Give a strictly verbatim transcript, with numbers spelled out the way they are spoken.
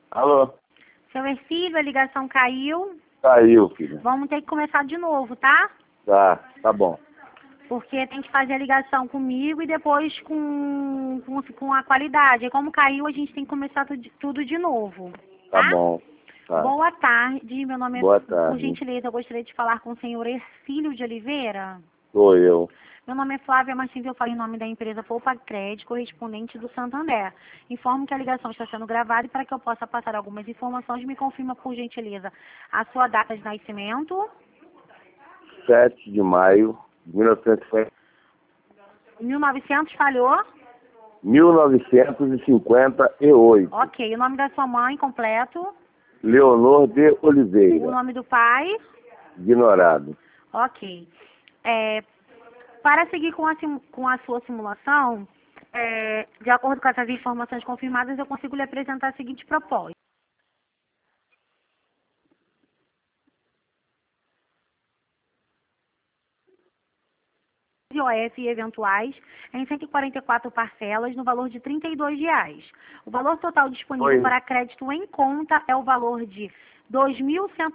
Alô? Seu Ercílio, a ligação caiu. Caiu, filho. Vamos ter que começar de novo, tá? Tá, tá bom. Porque tem que fazer a ligação comigo e depois com, com, com a qualidade. E como caiu, a gente tem que começar tudo, tudo de novo. Tá Tá? bom. Tá. Boa tarde, meu nome é... Boa Por tarde. gentileza, eu gostaria de falar com o senhor Ercílio de Oliveira. Sou eu. Meu nome é Flávia Martins, eu falo em nome da empresa Poupa Crédito, correspondente do Santander. Informo que a ligação está sendo gravada e para que eu possa passar algumas informações, me confirma, por gentileza, a sua data de nascimento. sete de maio de mil novecentos e cinquenta. mil e novecentos, falhou? mil novecentos e cinquenta e oito. Ok, o nome da sua mãe completo. Leonor de O Oliveira. nome do pai. Ignorado. Ok. É, para seguir com a, sim- com a sua simulação, é, de acordo com essas informações confirmadas, eu consigo lhe apresentar a seguinte proposta. I O F e eventuais em cento e quarenta e quatro parcelas no valor de trinta e dois reais. O valor total disponível Oi. para crédito em conta é o valor de dois mil cento